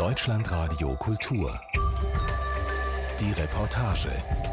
Deutschlandradio Kultur. Die Reportage.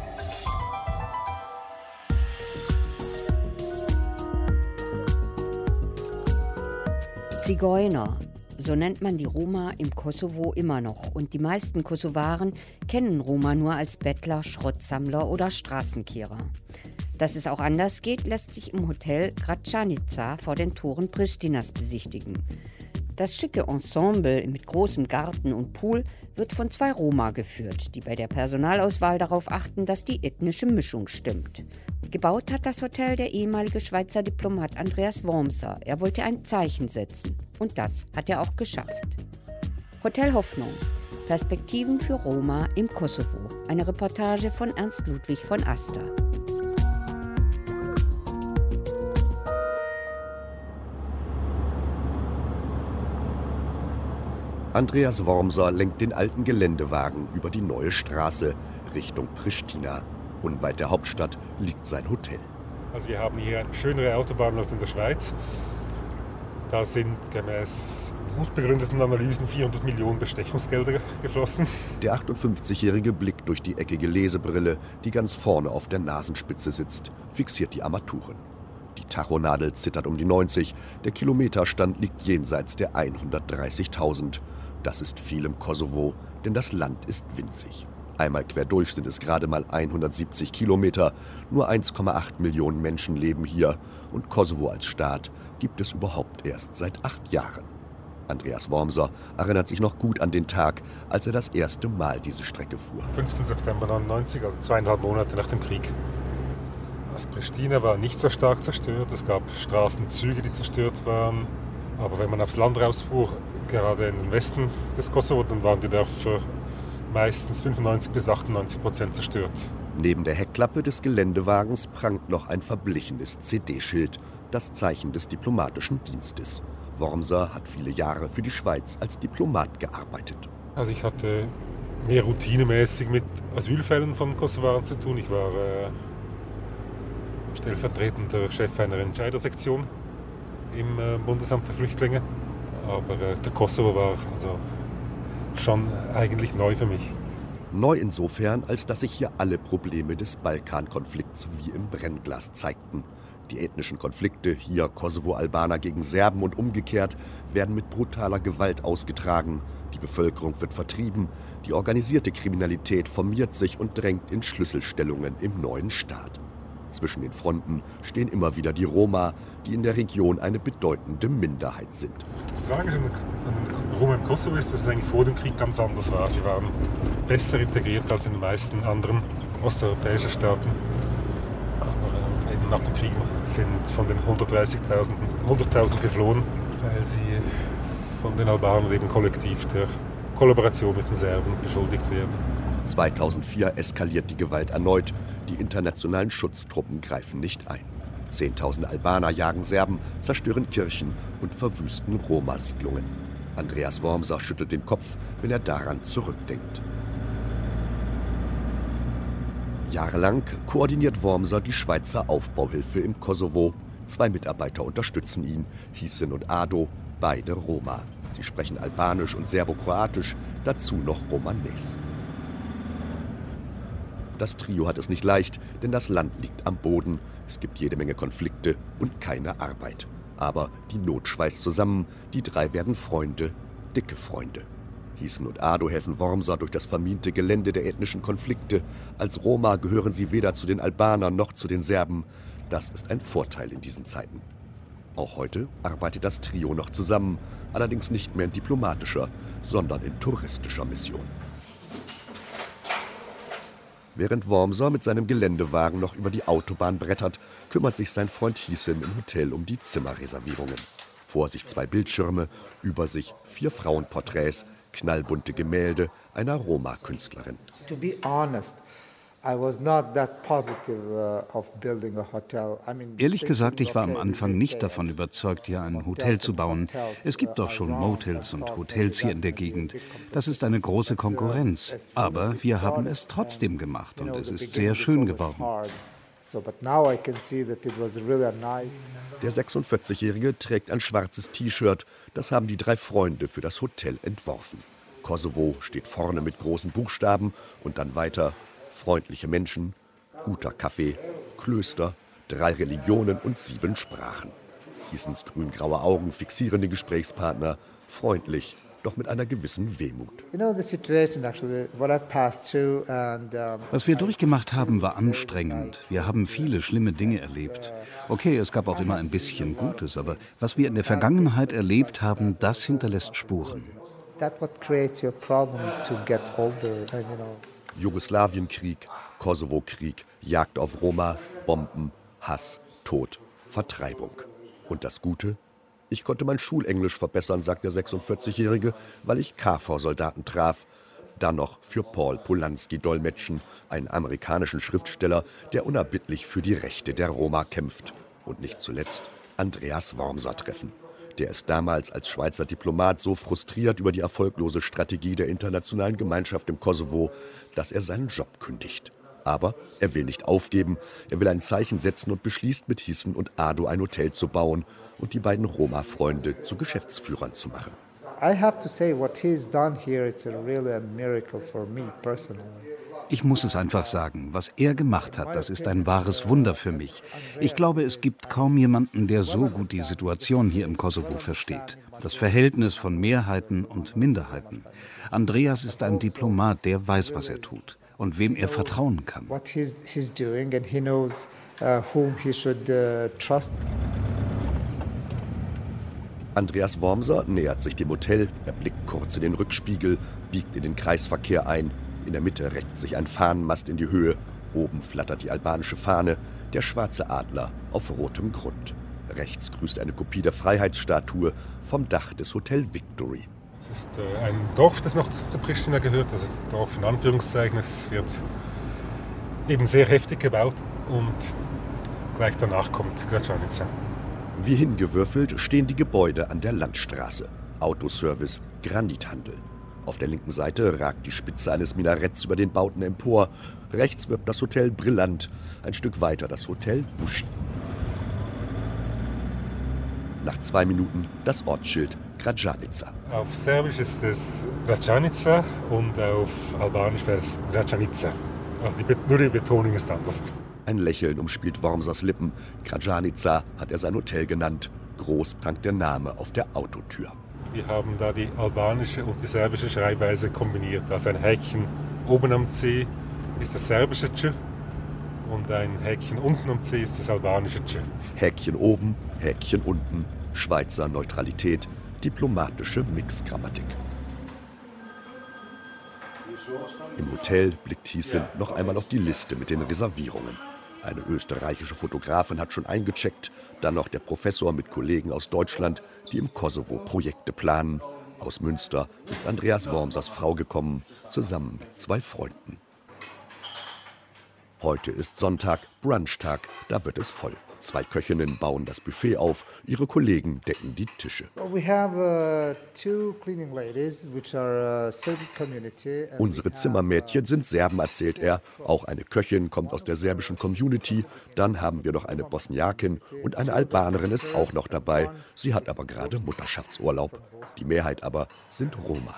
Zigeuner, so nennt man die Roma im Kosovo immer noch. Und die meisten Kosovaren kennen Roma nur als Bettler, Schrottsammler oder Straßenkehrer. Dass es auch anders geht, lässt sich im Hotel Gračanica vor den Toren Prištinas besichtigen. Das schicke Ensemble mit großem Garten und Pool wird von 2 Roma geführt, die bei der Personalauswahl darauf achten, dass die ethnische Mischung stimmt. Gebaut hat das Hotel der ehemalige Schweizer Diplomat Andreas Wormser. Er wollte ein Zeichen setzen. Und das hat er auch geschafft. Hotel Hoffnung. Perspektiven für Roma im Kosovo. Eine Reportage von Ernst Ludwig von Aster. Andreas Wormser lenkt den alten Geländewagen über die neue Straße Richtung Pristina. Unweit der Hauptstadt liegt sein Hotel. Also wir haben hier eine schönere Autobahn als in der Schweiz. Da sind gemäß gut begründeten Analysen 400 Millionen Bestechungsgelder geflossen. Der 58-Jährige blickt durch die eckige Lesebrille, die ganz vorne auf der Nasenspitze sitzt, fixiert die Armaturen. Die Tachonadel zittert um die 90, der Kilometerstand liegt jenseits der 130.000. Das ist viel im Kosovo, denn das Land ist winzig. Einmal quer durch sind es gerade mal 170 Kilometer, nur 1,8 Millionen Menschen leben hier und Kosovo als Staat gibt es überhaupt erst seit 8 Jahren. Andreas Wormser erinnert sich noch gut an den Tag, als er das erste Mal diese Strecke fuhr. 5. September 1999, also 2,5 Monate nach dem Krieg. Das Pristina war nicht so stark zerstört, es gab Straßenzüge, die zerstört waren. Aber wenn man aufs Land rausfuhr, gerade in den Westen des Kosovo, dann waren die Dörfer meistens 95% bis 98% zerstört. Neben der Heckklappe des Geländewagens prangt noch ein verblichenes CD-Schild, das Zeichen des diplomatischen Dienstes. Wormser hat viele Jahre für die Schweiz als Diplomat gearbeitet. Also ich hatte mehr routinemäßig mit Asylfällen von Kosovaren zu tun. Ich war stellvertretender Chef einer Entscheidersektion im Bundesamt für Flüchtlinge. Aber der Kosovo war also schon eigentlich neu für mich. Neu insofern, als dass sich hier alle Probleme des Balkankonflikts wie im Brennglas zeigten. Die ethnischen Konflikte, hier Kosovo-Albaner gegen Serben und umgekehrt, werden mit brutaler Gewalt ausgetragen. Die Bevölkerung wird vertrieben, die organisierte Kriminalität formiert sich und drängt in Schlüsselstellungen im neuen Staat. Zwischen den Fronten stehen immer wieder die Roma, die in der Region eine bedeutende Minderheit sind. Das Tragische an den Roma im Kosovo ist, dass es eigentlich vor dem Krieg ganz anders war. Sie waren besser integriert als in den meisten anderen osteuropäischen Staaten. Aber eben nach dem Krieg sind von den 130.000 100.000 geflohen, weil sie von den Albanern eben kollektiv der Kollaboration mit den Serben beschuldigt werden. 2004 eskaliert die Gewalt erneut. Die internationalen Schutztruppen greifen nicht ein. 10.000 Albaner jagen Serben, zerstören Kirchen und verwüsten Roma-Siedlungen. Andreas Wormser schüttelt den Kopf, wenn er daran zurückdenkt. Jahrelang koordiniert Wormser die Schweizer Aufbauhilfe im Kosovo. 2 Mitarbeiter unterstützen ihn, Hisin und Ado, beide Roma. Sie sprechen Albanisch und Serbokroatisch, dazu noch Romanes. Das Trio hat es nicht leicht, denn das Land liegt am Boden. Es gibt jede Menge Konflikte und keine Arbeit. Aber die Not schweißt zusammen, die 3 werden Freunde, dicke Freunde. Hisin und Ado helfen Wormser durch das vermiente Gelände der ethnischen Konflikte. Als Roma gehören sie weder zu den Albanern noch zu den Serben. Das ist ein Vorteil in diesen Zeiten. Auch heute arbeitet das Trio noch zusammen, allerdings nicht mehr in diplomatischer, sondern in touristischer Mission. Während Wormser mit seinem Geländewagen noch über die Autobahn brettert, kümmert sich sein Freund Hisin im Hotel um die Zimmerreservierungen. Vor sich 2 Bildschirme, über sich 4 Frauenporträts, knallbunte Gemälde einer Roma-Künstlerin. To be honest, I was not that positive of building a hotel. Ehrlich gesagt, ich war am Anfang nicht davon überzeugt, hier ein Hotel zu bauen. Es gibt doch schon Motels und Hotels hier in der Gegend. Das ist eine große Konkurrenz. Aber wir haben es trotzdem gemacht und es ist sehr schön geworden. Der 46-Jährige trägt ein schwarzes T-Shirt. Das haben die 3 Freunde für das Hotel entworfen. Kosovo steht vorne mit großen Buchstaben und dann weiter freundliche Menschen, guter Kaffee, Klöster, 3 Religionen und 7 Sprachen. Hiessens grün-graue Augen fixieren den Gesprächspartner, freundlich, doch mit einer gewissen Wehmut. Was wir durchgemacht haben, war anstrengend. Wir haben viele schlimme Dinge erlebt. Okay, es gab auch immer ein bisschen Gutes, aber was wir in der Vergangenheit erlebt haben, das hinterlässt Spuren. Jugoslawienkrieg, Kosovo-Krieg, Jagd auf Roma, Bomben, Hass, Tod, Vertreibung. Und das Gute? Ich konnte mein Schulenglisch verbessern, sagt der 46-Jährige, weil ich KFOR-Soldaten traf. Dann noch für Paul Polanski dolmetschen, einen amerikanischen Schriftsteller, der unerbittlich für die Rechte der Roma kämpft. Und nicht zuletzt Andreas Wormser treffen. Der ist damals als Schweizer Diplomat so frustriert über die erfolglose Strategie der internationalen Gemeinschaft im Kosovo, dass er seinen Job kündigt. Aber er will nicht aufgeben, er will ein Zeichen setzen und beschließt mit Hiessen und Ado ein Hotel zu bauen und die beiden Roma-Freunde zu Geschäftsführern zu machen. Ich muss es einfach sagen, was er gemacht hat, das ist ein wahres Wunder für mich. Ich glaube, es gibt kaum jemanden, der so gut die Situation hier im Kosovo versteht. Das Verhältnis von Mehrheiten und Minderheiten. Andreas ist ein Diplomat, der weiß, was er tut und wem er vertrauen kann. Andreas Wormser nähert sich dem Hotel, er blickt kurz in den Rückspiegel, biegt in den Kreisverkehr ein. In der Mitte reckt sich ein Fahnenmast in die Höhe. Oben flattert die albanische Fahne, der schwarze Adler auf rotem Grund. Rechts grüßt eine Kopie der Freiheitsstatue vom Dach des Hotel Victory. Es ist ein Dorf, das noch zu Pristina gehört, also ein Dorf in Anführungszeichen. Es wird eben sehr heftig gebaut und gleich danach kommt Gračanica. Wie hingewürfelt stehen die Gebäude an der Landstraße. Autoservice, Granithandel. Auf der linken Seite ragt die Spitze eines Minaretts über den Bauten empor. Rechts wirbt das Hotel Brillant, ein Stück weiter das Hotel Bushi. Nach 2 Minuten das Ortsschild Gračanica. Auf Serbisch ist es Gračanica und auf Albanisch wäre es Gračanica. Also nur die Betonung ist anders. Ein Lächeln umspielt Wormsers Lippen. Gračanica hat er sein Hotel genannt. Groß prangt der Name auf der Autotür. Wir haben da die albanische und die serbische Schreibweise kombiniert. Also ein Häkchen oben am C ist das serbische Tsch und ein Häkchen unten am C ist das albanische Tsch. Häkchen oben, Häkchen unten, Schweizer Neutralität, diplomatische Mixgrammatik. Im Hotel blickt Hiessen noch einmal auf die Liste mit den Reservierungen. Eine österreichische Fotografin hat schon eingecheckt, dann noch der Professor mit Kollegen aus Deutschland, die im Kosovo Projekte planen. Aus Münster ist Andreas Wormsers Frau gekommen, zusammen mit 2 Freunden. Heute ist Sonntag, Brunchtag, da wird es voll. 2 Köchinnen bauen das Buffet auf, ihre Kollegen decken die Tische. Unsere Zimmermädchen sind Serben, erzählt er. Auch eine Köchin kommt aus der serbischen Community. Dann haben wir noch eine Bosniakin und eine Albanerin ist auch noch dabei. Sie hat aber gerade Mutterschaftsurlaub. Die Mehrheit aber sind Roma.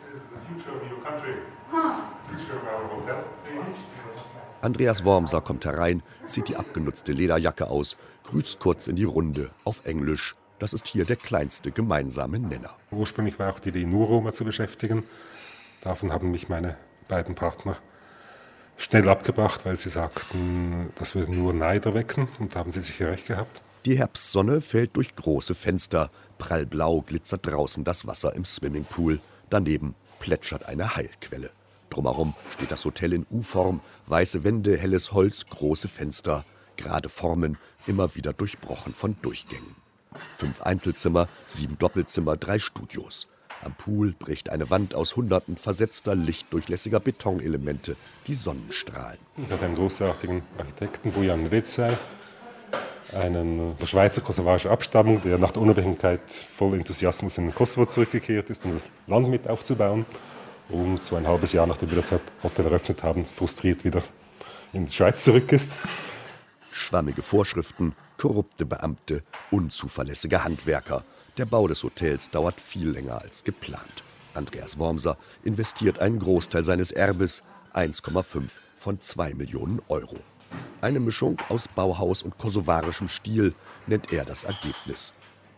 Andreas Wormser kommt herein, zieht die abgenutzte Lederjacke aus, grüßt kurz in die Runde auf Englisch. Das ist hier der kleinste gemeinsame Nenner. Ursprünglich war auch die Idee, nur Roma zu beschäftigen. Davon haben mich meine beiden Partner schnell abgebracht, weil sie sagten, das würde nur Neid erwecken. Und da haben sie sicher recht gehabt. Die Herbstsonne fällt durch große Fenster. Prallblau glitzert draußen das Wasser im Swimmingpool. Daneben plätschert eine Heilquelle. Drumherum steht das Hotel in U-Form, weiße Wände, helles Holz, große Fenster, gerade Formen, immer wieder durchbrochen von Durchgängen. 5 Einzelzimmer, 7 Doppelzimmer, 3 Studios. Am Pool bricht eine Wand aus Hunderten versetzter, lichtdurchlässiger Betonelemente, die Sonnenstrahlen. Ich habe einen großartigen Architekten, Bojan Recaj, einen Schweizer kosovarischer Abstammung, der nach der Unabhängigkeit voll Enthusiasmus in den Kosovo zurückgekehrt ist, um das Land mit aufzubauen. Und so ein halbes Jahr, nachdem wir das Hotel eröffnet haben, frustriert wieder in die Schweiz zurück ist. Schwammige Vorschriften, korrupte Beamte, unzuverlässige Handwerker. Der Bau des Hotels dauert viel länger als geplant. Andreas Wormser investiert einen Großteil seines Erbes, 1,5 von 2 Millionen Euro. Eine Mischung aus Bauhaus und kosovarischem Stil nennt er das Ergebnis.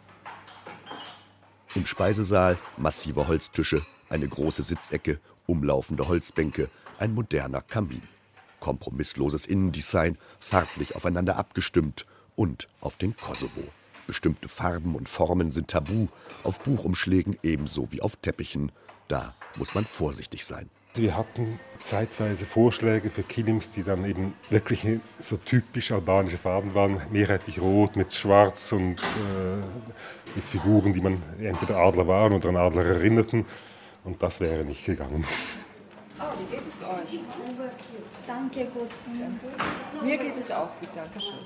Im Speisesaal massive Holztische, eine große Sitzecke, umlaufende Holzbänke, ein moderner Kamin. Kompromissloses Innendesign, farblich aufeinander abgestimmt und auf den Kosovo. Bestimmte Farben und Formen sind tabu, auf Buchumschlägen ebenso wie auf Teppichen. Da muss man vorsichtig sein. Wir hatten zeitweise Vorschläge für Kilims, die dann eben wirklich so typisch albanische Farben waren. Mehrheitlich rot mit schwarz und mit Figuren, die man entweder Adler waren oder an Adler erinnerten. Und das wäre nicht gegangen. Wie geht es euch? Danke, gut. Danke. Mir geht es auch gut, danke schön.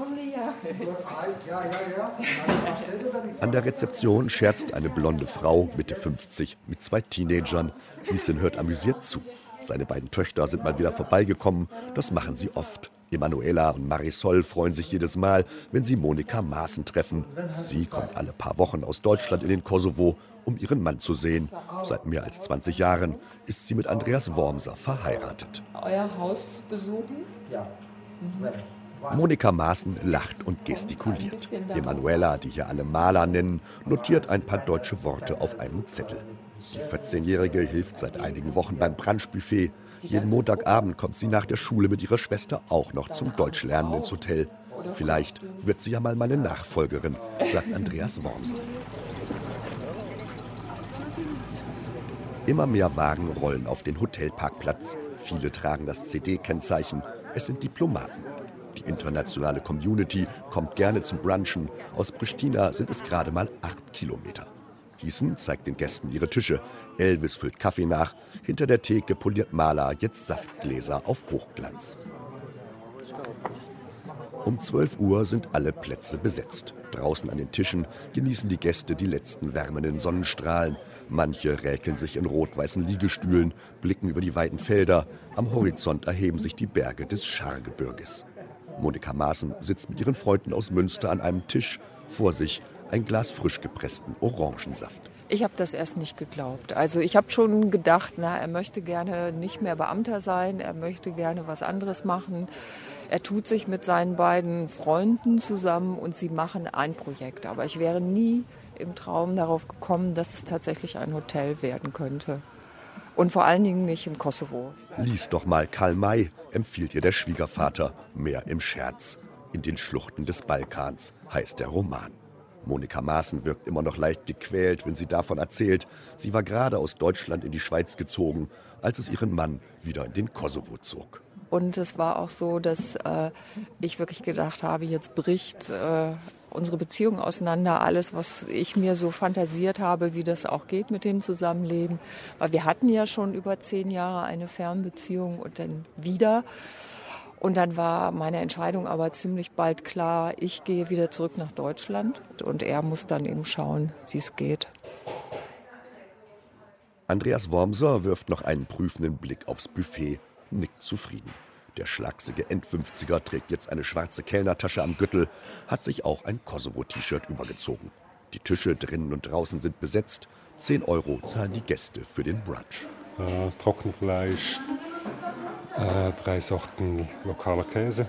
An der Rezeption scherzt eine blonde Frau, Mitte 50, mit 2 Teenagern. Gießen hört amüsiert zu. Seine beiden Töchter sind mal wieder vorbeigekommen. Das machen sie oft. Emanuela und Marisol freuen sich jedes Mal, wenn sie Monika Maaßen treffen. Sie kommt alle paar Wochen aus Deutschland in den Kosovo, um ihren Mann zu sehen. Seit mehr als 20 Jahren ist sie mit Andreas Wormser verheiratet. Euer Haus besuchen? Ja. Monika Maaßen lacht und gestikuliert. Emanuela, die hier alle Maler nennen, notiert ein paar deutsche Worte auf einem Zettel. Die 14-Jährige hilft seit einigen Wochen beim Brunchbuffet. Jeden Montagabend kommt sie nach der Schule mit ihrer Schwester auch noch zum Deutschlernen ins Hotel. Vielleicht wird sie ja mal meine Nachfolgerin, sagt Andreas Wormser. Immer mehr Wagen rollen auf den Hotelparkplatz. Viele tragen das CD-Kennzeichen. Es sind Diplomaten. Die internationale Community kommt gerne zum Brunchen. Aus Pristina sind es gerade mal 8 Kilometer. Gießen zeigt den Gästen ihre Tische. Elvis füllt Kaffee nach. Hinter der Theke poliert Maler jetzt Saftgläser auf Hochglanz. Um 12 Uhr sind alle Plätze besetzt. Draußen an den Tischen genießen die Gäste die letzten wärmenden Sonnenstrahlen. Manche räkeln sich in rot-weißen Liegestühlen, blicken über die weiten Felder. Am Horizont erheben sich die Berge des Schargebirges. Monika Maaßen sitzt mit ihren Freunden aus Münster an einem Tisch. Vor sich ein Glas frisch gepressten Orangensaft. Ich habe das erst nicht geglaubt. Also ich habe schon gedacht, er möchte gerne nicht mehr Beamter sein, er möchte gerne was anderes machen. Er tut sich mit seinen beiden Freunden zusammen und sie machen ein Projekt. Aber ich wäre nie im Traum darauf gekommen, dass es tatsächlich ein Hotel werden könnte. Und vor allen Dingen nicht im Kosovo. Lies doch mal Karl May, empfiehlt ihr der Schwiegervater. Mehr im Scherz. In den Schluchten des Balkans heißt der Roman. Monika Maaßen wirkt immer noch leicht gequält, wenn sie davon erzählt. Sie war gerade aus Deutschland in die Schweiz gezogen, als es ihren Mann wieder in den Kosovo zog. Und es war auch so, dass ich wirklich gedacht habe, jetzt bricht unsere Beziehung auseinander. Alles, was ich mir so fantasiert habe, wie das auch geht mit dem Zusammenleben. Weil wir hatten ja schon über 10 Jahre eine Fernbeziehung und dann wieder. Und dann war meine Entscheidung aber ziemlich bald klar, ich gehe wieder zurück nach Deutschland und er muss dann eben schauen, wie es geht. Andreas Wormser wirft noch einen prüfenden Blick aufs Buffet, nickt zufrieden. Der schlachsige End-50er trägt jetzt eine schwarze Kellnertasche am Gürtel, hat sich auch ein Kosovo-T-Shirt übergezogen. Die Tische drinnen und draußen sind besetzt. 10 Euro zahlen die Gäste für den Brunch. Trockenfleisch, 3 Sorten lokaler Käse.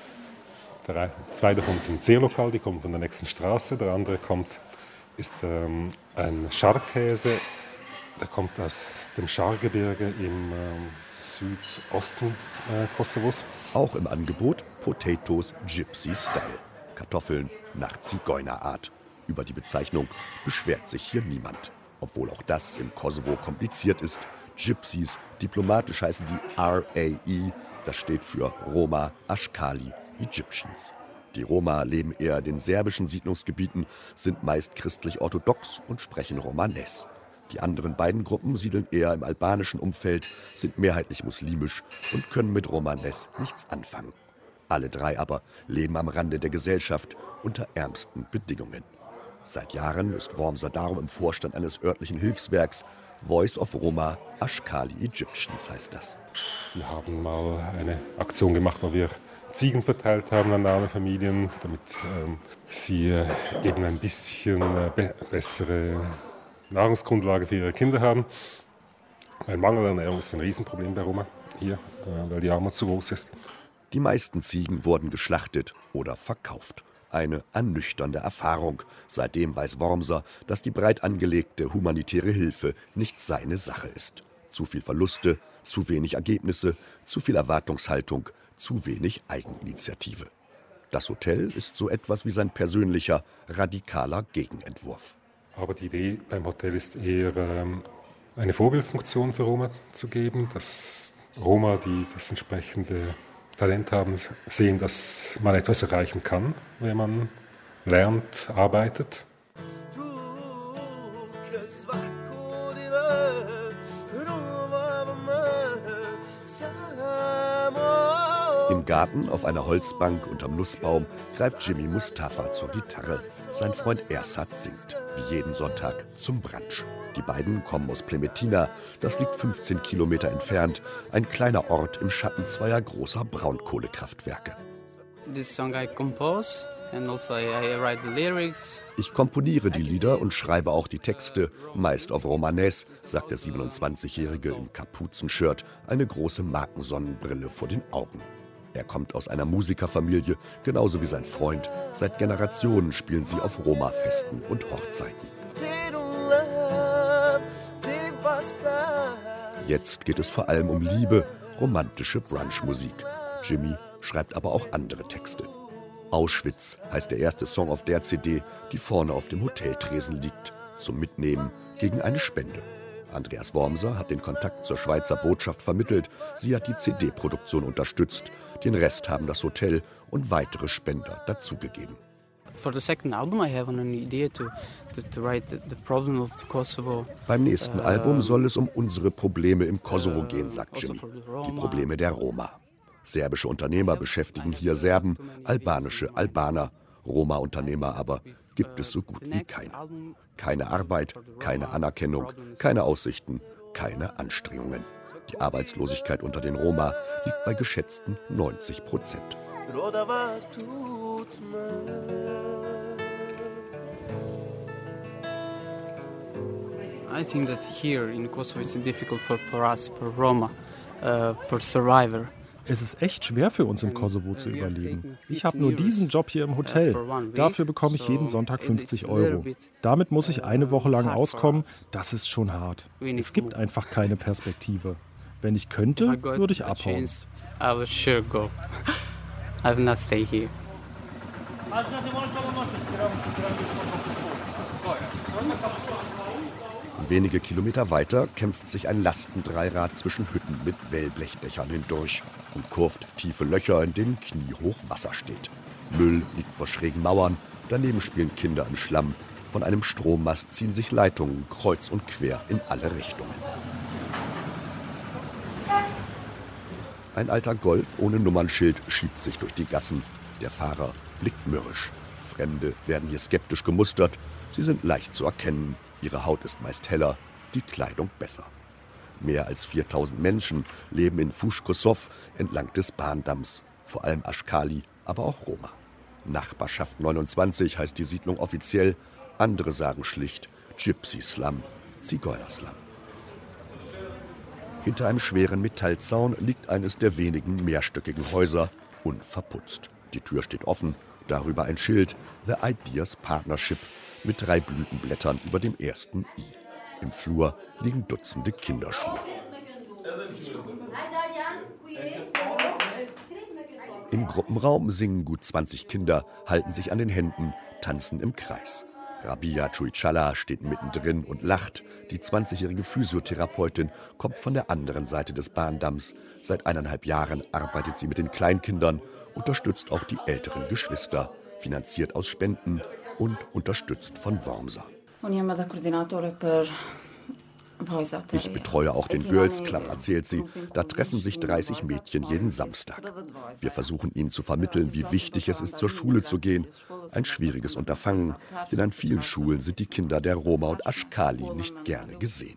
2 davon sind sehr lokal, die kommen von der nächsten Straße. Der andere ist ein Scharkäse, der kommt aus dem Schargebirge im Südosten Kosovos. Auch im Angebot Potatoes Gypsy Style. Kartoffeln nach Zigeunerart. Über die Bezeichnung beschwert sich hier niemand. Obwohl auch das im Kosovo kompliziert ist. Gypsies, diplomatisch heißen die RAE, das steht für Roma, Ashkali, Egyptians. Die Roma leben eher in den serbischen Siedlungsgebieten, sind meist christlich-orthodox und sprechen Romanes. Die anderen beiden Gruppen siedeln eher im albanischen Umfeld, sind mehrheitlich muslimisch und können mit Romanes nichts anfangen. Alle 3 aber leben am Rande der Gesellschaft unter ärmsten Bedingungen. Seit Jahren ist Wormser darum im Vorstand eines örtlichen Hilfswerks. Voice of Roma, Ashkali Egyptians heißt das. Wir haben mal eine Aktion gemacht, wo wir Ziegen verteilt haben an alle Familien, damit sie eben ein bisschen bessere Nahrungsgrundlage für ihre Kinder haben. Weil Mangelernährung ist ein Riesenproblem bei Roma hier, weil die Armut zu groß ist. Die meisten Ziegen wurden geschlachtet oder verkauft. Eine ernüchternde Erfahrung. Seitdem weiß Wormser, dass die breit angelegte humanitäre Hilfe nicht seine Sache ist. Zu viel Verluste, zu wenig Ergebnisse, zu viel Erwartungshaltung, zu wenig Eigeninitiative. Das Hotel ist so etwas wie sein persönlicher, radikaler Gegenentwurf. Aber die Idee beim Hotel ist eher, eine Vorbildfunktion für Roma zu geben, dass Roma, die das entsprechende Talent haben, sehen, dass man etwas erreichen kann, wenn man lernt, arbeitet. Im Garten auf einer Holzbank unterm Nussbaum greift Jimmy Mustafa zur Gitarre. Sein Freund Ersat singt, wie jeden Sonntag, zum Brunch. Die beiden kommen aus Plemetina, das liegt 15 Kilometer entfernt, ein kleiner Ort im Schatten zweier großer Braunkohlekraftwerke. Ich komponiere die Lieder und schreibe auch die Texte, meist auf Romanes, sagt der 27-Jährige im Kapuzenshirt, eine große Markensonnenbrille vor den Augen. Er kommt aus einer Musikerfamilie, genauso wie sein Freund. Seit Generationen spielen sie auf Roma-Festen und Hochzeiten. Jetzt geht es vor allem um Liebe, romantische Brunchmusik. Jimmy schreibt aber auch andere Texte. Auschwitz heißt der erste Song auf der CD, die vorne auf dem Hoteltresen liegt, zum Mitnehmen gegen eine Spende. Andreas Wormser hat den Kontakt zur Schweizer Botschaft vermittelt. Sie hat die CD-Produktion unterstützt. Den Rest haben das Hotel und weitere Spender dazugegeben. Beim nächsten Album soll es um unsere Probleme im Kosovo gehen, sagt Jimmy. Die Probleme der Roma. Serbische Unternehmer beschäftigen hier Serben, albanische Albaner. Roma-Unternehmer aber gibt es so gut wie keine. Keine Arbeit, keine Anerkennung, keine Aussichten, keine Anstrengungen. Die Arbeitslosigkeit unter den Roma liegt bei geschätzten 90%. I think that here in Kosovo it's difficult for us, for Roma, for survivor. Es ist echt schwer für uns im Kosovo zu überleben. Ich habe nur diesen Job hier im Hotel. Dafür bekomme ich jeden Sonntag 50 €. Damit muss ich eine Woche lang auskommen. Das ist schon hart. Es gibt einfach keine Perspektive. Wenn ich könnte, würde ich abhauen. I would sure go. I will not stay here. Wenige Kilometer weiter kämpft sich ein Lastendreirad zwischen Hütten mit Wellblechdächern hindurch und kurvt tiefe Löcher, in denen kniehoch Wasser steht. Müll liegt vor schrägen Mauern, daneben spielen Kinder im Schlamm. Von einem Strommast ziehen sich Leitungen kreuz und quer in alle Richtungen. Ein alter Golf ohne Nummernschild schiebt sich durch die Gassen. Der Fahrer blickt mürrisch. Fremde werden hier skeptisch gemustert. Sie sind leicht zu erkennen. Ihre Haut ist meist heller, die Kleidung besser. Mehr als 4000 Menschen leben in Fush-Kosovo entlang des Bahndamms. Vor allem Aschkali, aber auch Roma. Nachbarschaft 29 heißt die Siedlung offiziell. Andere sagen schlicht Gypsy-Slum, Zigeuner-Slum. Hinter einem schweren Metallzaun liegt eines der wenigen mehrstöckigen Häuser, unverputzt. Die Tür steht offen, darüber ein Schild, The Ideas Partnership, mit 3 Blütenblättern über dem ersten I. Im Flur liegen Dutzende Kinderschuhe. Im Gruppenraum singen gut 20 Kinder, halten sich an den Händen, tanzen im Kreis. Rabia Cuicala steht mittendrin und lacht. Die 20-jährige Physiotherapeutin kommt von der anderen Seite des Bahndamms. Seit 1,5 Jahren arbeitet sie mit den Kleinkindern, unterstützt auch die älteren Geschwister, finanziert aus Spenden und unterstützt von Wormser. Ich betreue auch den Girls Club, erzählt sie. Da treffen sich 30 Mädchen jeden Samstag. Wir versuchen ihnen zu vermitteln, wie wichtig es ist, zur Schule zu gehen. Ein schwieriges Unterfangen, denn an vielen Schulen sind die Kinder der Roma und Aschkali nicht gerne gesehen.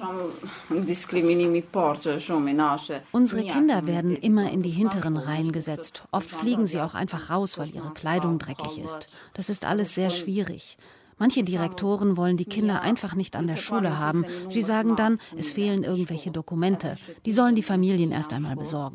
Unsere Kinder werden immer in die hinteren Reihen gesetzt. Oft fliegen sie auch einfach raus, weil ihre Kleidung dreckig ist. Das ist alles sehr schwierig. Manche Direktoren wollen die Kinder einfach nicht an der Schule haben. Sie sagen dann, es fehlen irgendwelche Dokumente. Die sollen die Familien erst einmal besorgen.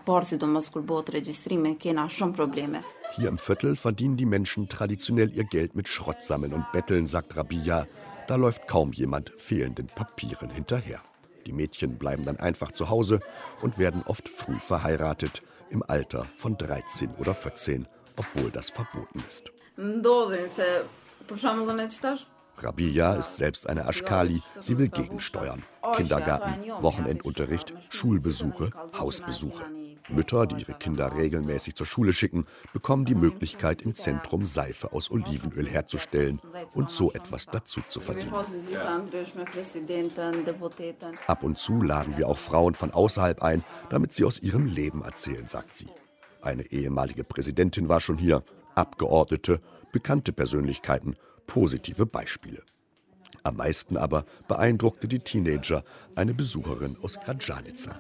Hier im Viertel verdienen die Menschen traditionell ihr Geld mit Schrottsammeln und Betteln, sagt Rabia. Da läuft kaum jemand fehlenden Papieren hinterher. Die Mädchen bleiben dann einfach zu Hause und werden oft früh verheiratet, im Alter von 13 oder 14, obwohl das verboten ist. Rabia ist selbst eine Aschkali, sie will gegensteuern. Kindergarten, Wochenendunterricht, Schulbesuche, Hausbesuche. Mütter, die ihre Kinder regelmäßig zur Schule schicken, bekommen die Möglichkeit, im Zentrum Seife aus Olivenöl herzustellen und so etwas dazu zu verdienen. Ab und zu laden wir auch Frauen von außerhalb ein, damit sie aus ihrem Leben erzählen, sagt sie. Eine ehemalige Präsidentin war schon hier, Abgeordnete, bekannte Persönlichkeiten, positive Beispiele. Am meisten aber beeindruckte die Teenager eine Besucherin aus Gračanica.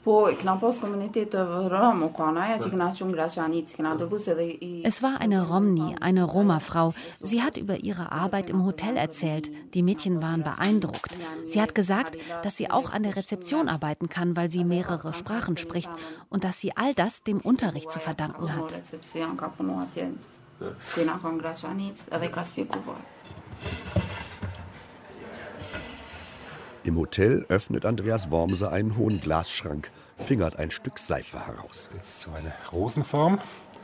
Es war eine Romni, eine Roma-Frau. Sie hat über ihre Arbeit im Hotel erzählt. Die Mädchen waren beeindruckt. Sie hat gesagt, dass sie auch an der Rezeption arbeiten kann, weil sie mehrere Sprachen spricht und dass sie all das dem Unterricht zu verdanken hat. Im Hotel öffnet Andreas Wormser einen hohen Glasschrank, fingert ein Stück Seife heraus. Jetzt so eine Rosenform.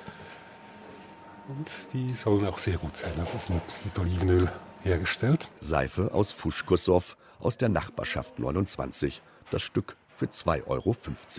Und die sollen auch sehr gut sein. Das ist mit Olivenöl hergestellt. Seife aus Fuschkossow aus der Nachbarschaft 29. Das Stück für 2,50 €.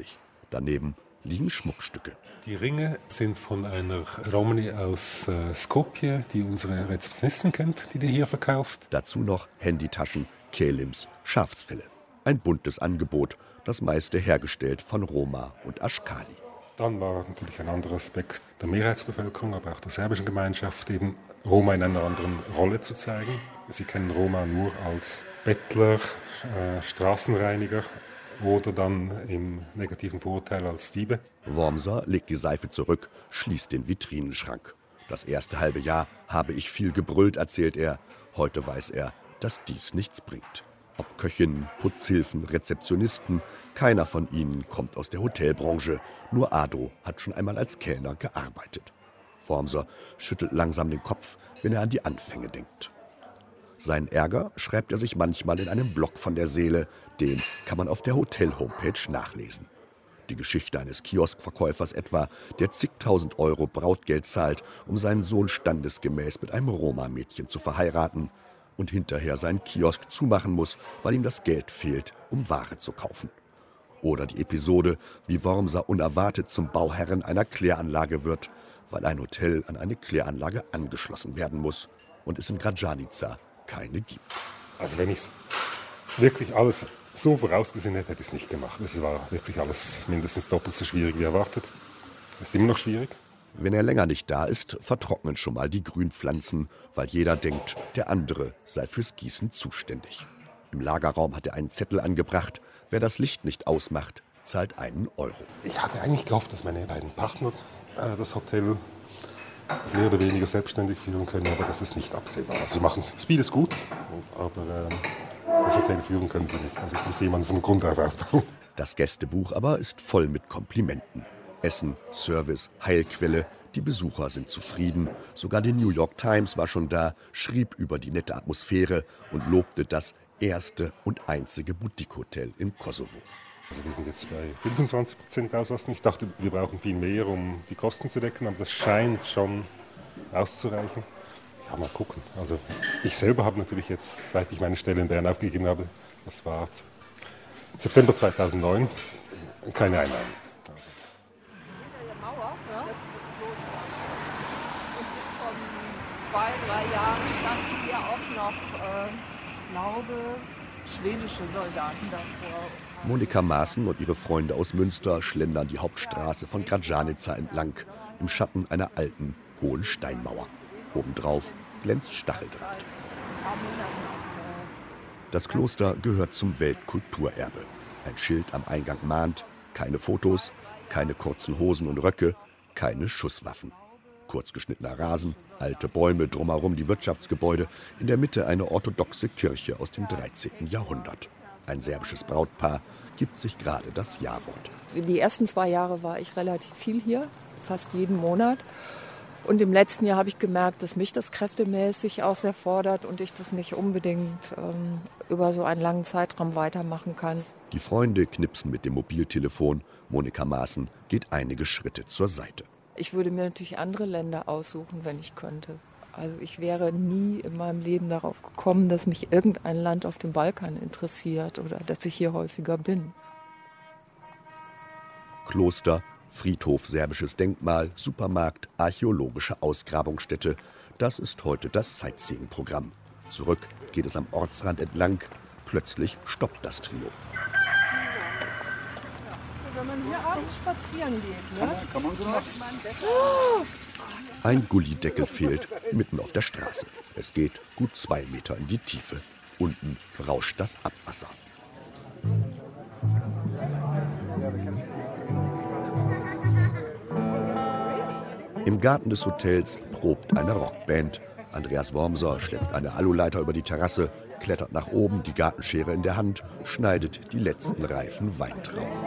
Daneben liegen Schmuckstücke. Die Ringe sind von einer Romni aus Skopje, die unsere Rezeptionistin kennt, die hier verkauft. Dazu noch Handytaschen, Kelims, Schafsfelle. Ein buntes Angebot, das meiste hergestellt von Roma und Aschkali. Dann war natürlich ein anderer Aspekt der Mehrheitsbevölkerung, aber auch der serbischen Gemeinschaft, eben Roma in einer anderen Rolle zu zeigen. Sie kennen Roma nur als Bettler, Straßenreiniger oder dann im negativen Vorurteil als Diebe. Wormser legt die Seife zurück, schließt den Vitrinenschrank. Das erste halbe Jahr habe ich viel gebrüllt, erzählt er. Heute weiß er, dass dies nichts bringt. Ob Köchinnen, Putzhilfen, Rezeptionisten, keiner von ihnen kommt aus der Hotelbranche. Nur Ado hat schon einmal als Kellner gearbeitet. Wormser schüttelt langsam den Kopf, wenn er an die Anfänge denkt. Seinen Ärger schreibt er sich manchmal in einem Blog von der Seele. Den kann man auf der Hotel-Homepage nachlesen. Die Geschichte eines Kioskverkäufers etwa, der zigtausend Euro Brautgeld zahlt, um seinen Sohn standesgemäß mit einem Roma-Mädchen zu verheiraten und hinterher seinen Kiosk zumachen muss, weil ihm das Geld fehlt, um Ware zu kaufen. Oder die Episode, wie Wormser unerwartet zum Bauherren einer Kläranlage wird, weil ein Hotel an eine Kläranlage angeschlossen werden muss und es in Gračanica keine gibt. Also wenn ich wirklich alles so vorausgesehen hätte, hätte ich es nicht gemacht. Es war wirklich alles mindestens doppelt so schwierig wie erwartet. Ist immer noch schwierig. Wenn er länger nicht da ist, vertrocknen schon mal die Grünpflanzen, weil jeder denkt, der andere sei fürs Gießen zuständig. Im Lagerraum hat er einen Zettel angebracht. Wer das Licht nicht ausmacht, zahlt €1. Ich hatte eigentlich gehofft, dass meine beiden Partner das Hotel mehr oder weniger selbstständig führen können, aber das ist nicht absehbar. Also sie machen vieles gut, aber das Hotel führen können sie nicht. Also ich muss jemanden von Grund auf aufbauen. Das Gästebuch aber ist voll mit Komplimenten. Essen, Service, Heilquelle, die Besucher sind zufrieden. Sogar die New York Times war schon da, schrieb über die nette Atmosphäre und lobte das erste und einzige Boutique-Hotel im Kosovo. Also wir sind jetzt bei 25% Auslastung. Ich dachte, wir brauchen viel mehr, um die Kosten zu decken, aber das scheint schon auszureichen. Ja, mal gucken. Also ich selber habe natürlich jetzt, seit ich meine Stelle in Bern aufgegeben habe, das war September 2009, keine Einnahmen. Das ist das Kloster. Und bis vor 2-3 Jahren standen hier auch noch, glaube, schwedische Soldaten davor. Monika Maaßen und ihre Freunde aus Münster schlendern die Hauptstraße von Gračanica entlang, im Schatten einer alten, hohen Steinmauer. Obendrauf glänzt Stacheldraht. Das Kloster gehört zum Weltkulturerbe. Ein Schild am Eingang mahnt, keine Fotos, keine kurzen Hosen und Röcke, keine Schusswaffen. kurz geschnittener Rasen, alte Bäume, drumherum die Wirtschaftsgebäude, in der Mitte eine orthodoxe Kirche aus dem 13. Jahrhundert. Ein serbisches Brautpaar gibt sich gerade das Ja-Wort. Die ersten 2 Jahre war ich relativ viel hier, fast jeden Monat. Und im letzten Jahr habe ich gemerkt, dass mich das kräftemäßig auch sehr fordert und ich das nicht unbedingt über so einen langen Zeitraum weitermachen kann. Die Freunde knipsen mit dem Mobiltelefon. Monika Maaßen geht einige Schritte zur Seite. Ich würde mir natürlich andere Länder aussuchen, wenn ich könnte. Also ich wäre nie in meinem Leben darauf gekommen, dass mich irgendein Land auf dem Balkan interessiert oder dass ich hier häufiger bin. Kloster, Friedhof, serbisches Denkmal, Supermarkt, archäologische Ausgrabungsstätte. Das ist heute das Sightseeing-Programm. Zurück geht es am Ortsrand entlang. Plötzlich stoppt das Trio. Wenn man hier abends spazieren geht, ne? Kann man so machen. Ein Gullideckel fehlt mitten auf der Straße. Es geht gut 2 Meter in die Tiefe. Unten rauscht das Abwasser. Im Garten des Hotels probt eine Rockband. Andreas Wormser schleppt eine Aluleiter über die Terrasse, klettert nach oben, die Gartenschere in der Hand, schneidet die letzten reifen Weintrauben.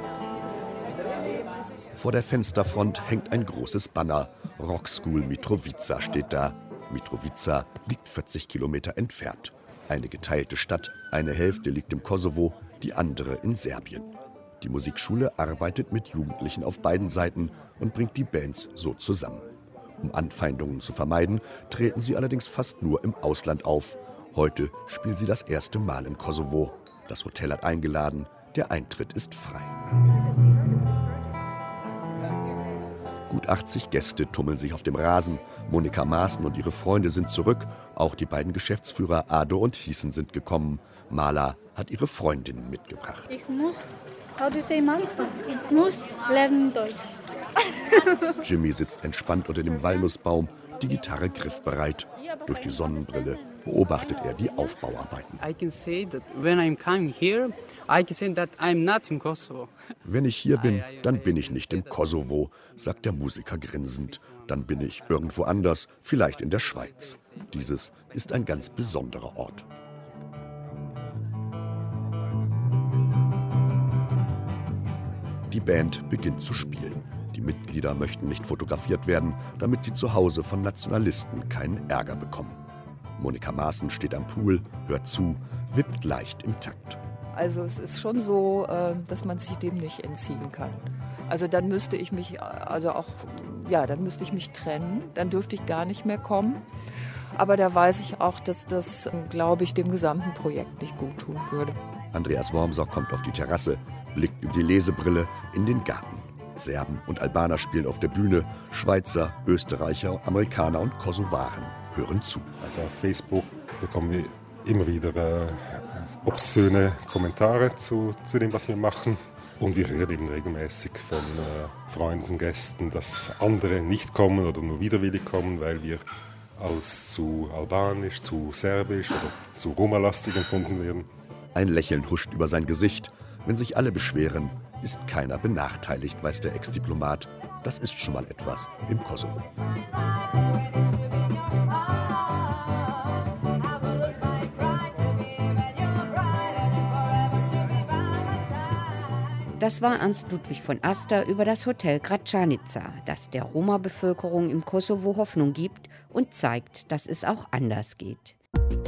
Vor der Fensterfront hängt ein großes Banner. Rockschool Mitrovica steht da. Mitrovica liegt 40 Kilometer entfernt. Eine geteilte Stadt, eine Hälfte liegt im Kosovo, die andere in Serbien. Die Musikschule arbeitet mit Jugendlichen auf beiden Seiten und bringt die Bands so zusammen. Um Anfeindungen zu vermeiden, treten sie allerdings fast nur im Ausland auf. Heute spielen sie das erste Mal im Kosovo. Das Hotel hat eingeladen, der Eintritt ist frei. Gut 80 Gäste tummeln sich auf dem Rasen. Monika Maaßen und ihre Freunde sind zurück. Auch die beiden Geschäftsführer Ado und Hießen sind gekommen. Mala hat ihre Freundinnen mitgebracht. Ich muss lernen Deutsch. Jimmy sitzt entspannt unter dem Walnussbaum, die Gitarre griffbereit. Durch die Sonnenbrille beobachtet er die Aufbauarbeiten. Wenn ich hier bin, dann bin ich nicht im Kosovo, sagt der Musiker grinsend. Dann bin ich irgendwo anders, vielleicht in der Schweiz. Dieses ist ein ganz besonderer Ort. Die Band beginnt zu spielen. Die Mitglieder möchten nicht fotografiert werden, damit sie zu Hause von Nationalisten keinen Ärger bekommen. Monika Maaßen steht am Pool, hört zu, wippt leicht im Takt. Also es ist schon so, dass man sich dem nicht entziehen kann. Also dann müsste ich mich, dann müsste ich mich trennen, dann dürfte ich gar nicht mehr kommen. Aber da weiß ich auch, dass das, glaube ich, dem gesamten Projekt nicht gut tun würde. Andreas Wormser kommt auf die Terrasse, blickt über die Lesebrille in den Garten. Serben und Albaner spielen auf der Bühne, Schweizer, Österreicher, Amerikaner und Kosovaren hören zu. Also auf Facebook bekommen wir immer wieder obszöne Kommentare zu dem, was wir machen. Und wir hören eben regelmäßig von Freunden, Gästen, dass andere nicht kommen oder nur widerwillig kommen, weil wir als zu albanisch, zu serbisch oder zu romalastig empfunden werden. Ein Lächeln huscht über sein Gesicht. Wenn sich alle beschweren, ist keiner benachteiligt, weiß der Ex-Diplomat. Das ist schon mal etwas im Kosovo. Das war Ernst Ludwig von Aster über das Hotel Gračanica, das der Roma-Bevölkerung im Kosovo Hoffnung gibt und zeigt, dass es auch anders geht.